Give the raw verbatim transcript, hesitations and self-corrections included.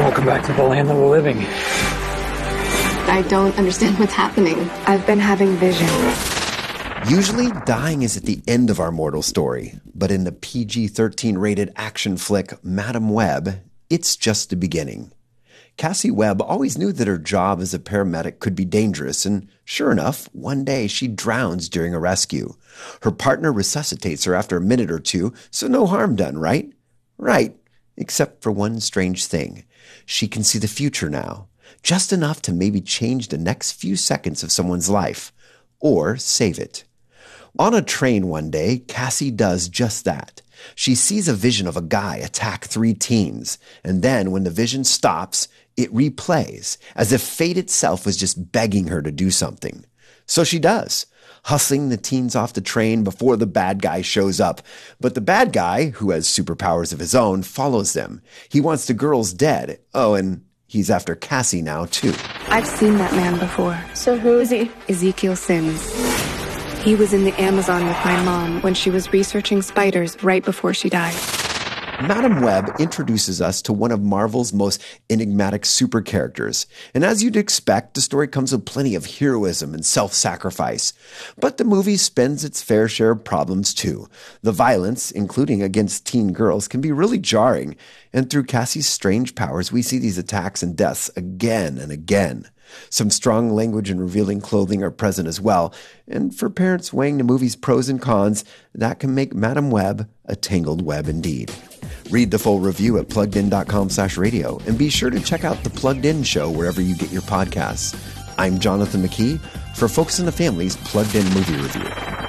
Welcome back to the land of the living. I don't understand what's happening. I've been having visions. Usually, dying is at the end of our mortal story, but in the P G thirteen rated action flick Madam Web, it's just the beginning. Cassie Webb always knew that her job as a paramedic could be dangerous, and sure enough, one day she drowns during a rescue. Her partner resuscitates her after a minute or two, so no harm done, right? Right, except for one strange thing. She can see the future now, just enough to maybe change the next few seconds of someone's life, or save it. On a train one day, Cassie does just that. She sees a vision of a guy attack three teens, and then when the vision stops, it replays, as if fate itself was just begging her to do something. So she does, hustling the teens off the train before the bad guy shows up. But the bad guy, who has superpowers of his own, follows them. He wants the girls dead. Oh, and he's after Cassie now, too. I've seen that man before. So who is he? Ezekiel Sims. He was in the Amazon with my mom when she was researching spiders right before she died. Madam Web introduces us to one of Marvel's most enigmatic super characters. And as you'd expect, the story comes with plenty of heroism and self-sacrifice. But the movie spends its fair share of problems too. The violence, including against teen girls, can be really jarring. And through Cassie's strange powers, we see these attacks and deaths again and again. Some strong language and revealing clothing are present as well. And for parents weighing the movie's pros and cons, that can make Madam Web a tangled web indeed. Read the full review at pluggedin.com slash radio, and be sure to check out The Plugged In Show wherever you get your podcasts. I'm Jonathan McKee for Focus on the Family's Plugged In Movie Review.